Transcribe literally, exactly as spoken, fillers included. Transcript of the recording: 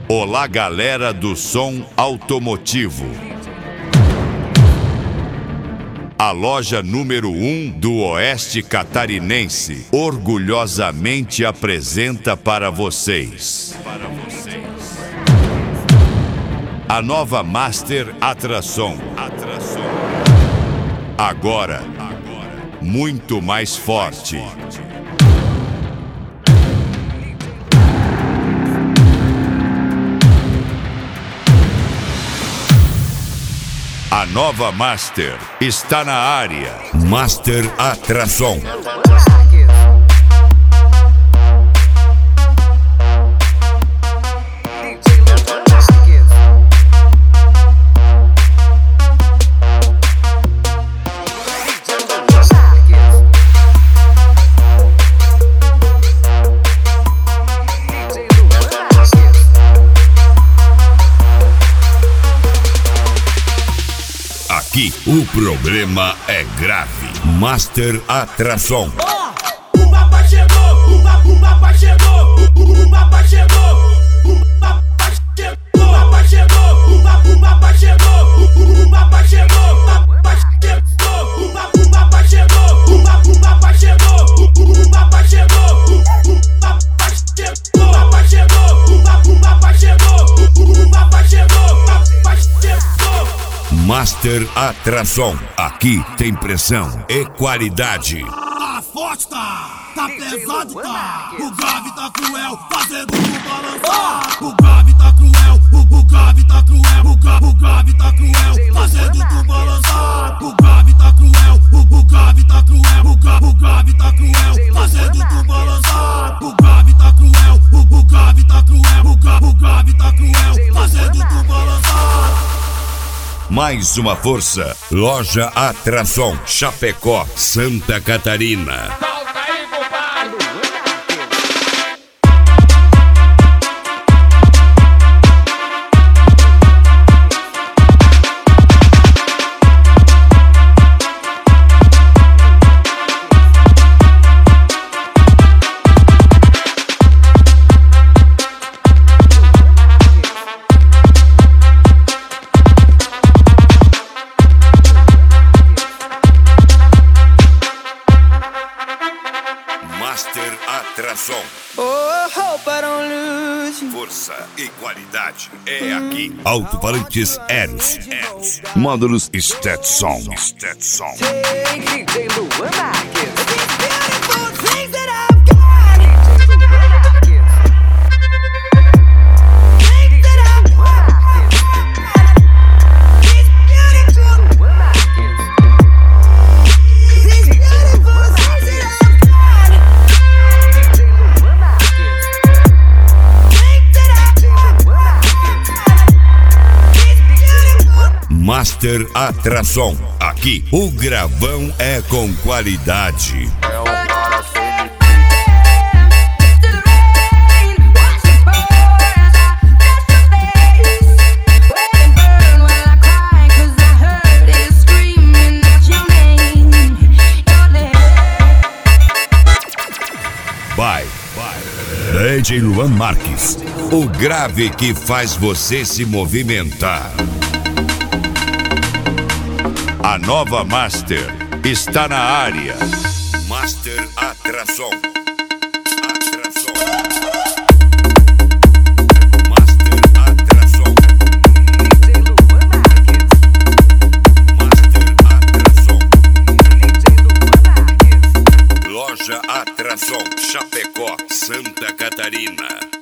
Olá, galera do som automotivo. A loja número um do Oeste Catarinense orgulhosamente apresenta para vocês a nova Master Atrason. Agora, muito mais forte. A nova Master está na área. Master Atrason. Aqui o problema é grave. Master Atrason. Oh, o papai chegou, o, pa, o papai chegou, o, o papai chegou, o papai chegou, o papai chegou, o, pa, o papai chegou, o, o papai chegou, o papai chegou, o, pa, o papai chegou, o, pa, o papai chegou, o, o papai chegou, o, o papai chegou, o papai chegou, o, pa, o papai chegou, o, o papai chegou, o papai chegou. Master Atrason. Aqui tem pressão e qualidade. Tá forte, tá, tá pesado, tá. O grave tá cruel, fazendo tu balançar. O grave tá cruel, o, o grave tá cruel, o, gra, o grave tá cruel, fazendo tu balançar. O grave tá cruel, o, o grave tá cruel, o, gra, o grave tá cruel, fazendo tu balançar. O grave tá cruel, o, o grave tá cruel, o, gra, o grave tá cruel, fazendo tu balançar. Mais uma força. Loja Atrason, Chapecó, Santa Catarina. Solta aí, compadre! Master Atrason. Oh, hope I don't lose you. Força e qualidade é aqui. Alto-falantes Eros. Módulos Stetson. Stetson. Take D J Luan Marques. These beautiful things that I've got. D J Luan Marques. Things that I've got. These beautiful Luan Marques. These beautiful things that I've got. D J Luan Marques. Things that I've got. These beautiful. Master Atrason. Aqui o gravão é com qualidade. Vai, vai. D J Luan Marques. O grave que faz você se movimentar. A nova Master está na área. Master Atrason. Atrason. Master Atrason. D J Luan Marques. Master Atrason. D J Luan Marques. Loja Atrason, Chapecó, Santa Catarina.